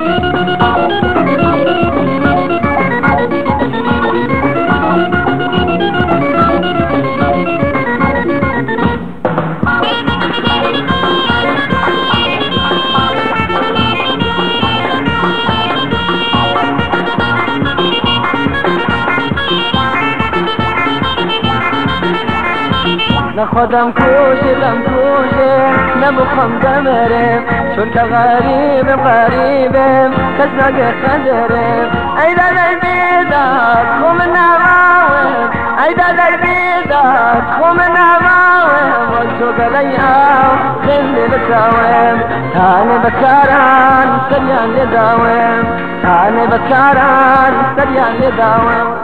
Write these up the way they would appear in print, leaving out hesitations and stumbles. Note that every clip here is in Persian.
خودم کوشیدم نبخم دمرم چون که غریبم کس نگه قدرم ای دادای بیداد خوم نماوم ای دادای بیداد خوم نماوم و تو گلی او خیلی بکاوم تانه بکاران سریان لداوم تانه بکاران سریان لداوم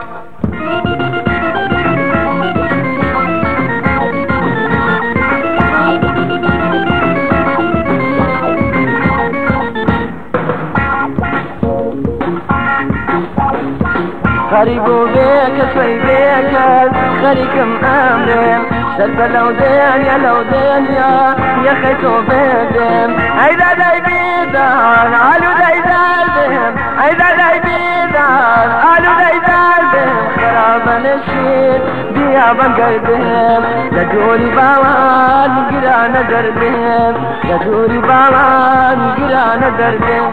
غريبو بيك شوي بيك غريكم امرم شرب لو دين يا خيتو بيدم ايدا داي بيدان علو داي دالدم ايدا داي بيدان علو داي دالدم خراب نشيد بيا بنقردم لدوري باوان قرا ندردم لدوري باوان قرا ندردم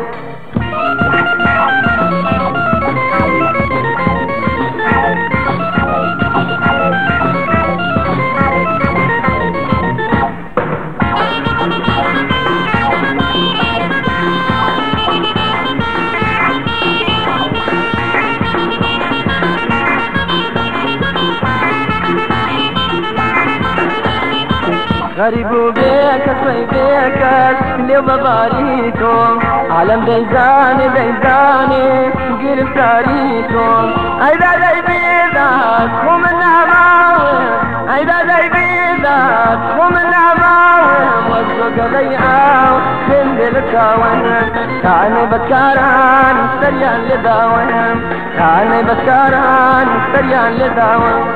غريبو بيك شوي بيك اليوم باريكم عالم ديزاني قرفتاريكم ايدا داي بيدات خوم النماوم ايدا داي بيدات خوم النماوم والزوق لي او خند الكاون تاني بكاران سريان لداوم تاني بكاران سريان لداوم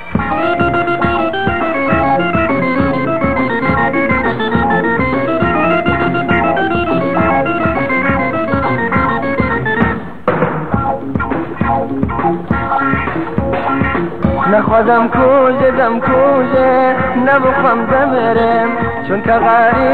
نخوادم کوجه نبخم دمرم چون که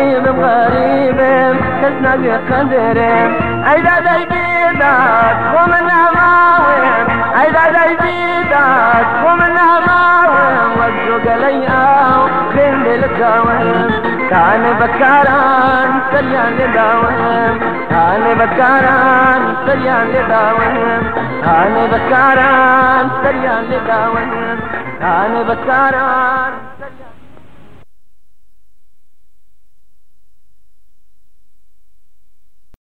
غریبم کس نبی قدرم ای دادای بیداد خوم نماوم ای دادای بیداد خوم نماوم وزو گلی او خند لکاوم تانه بکاران سریان لداوم تانه بکاران سریان لداوم تانه بکاران سریان لداوم تانه بکاران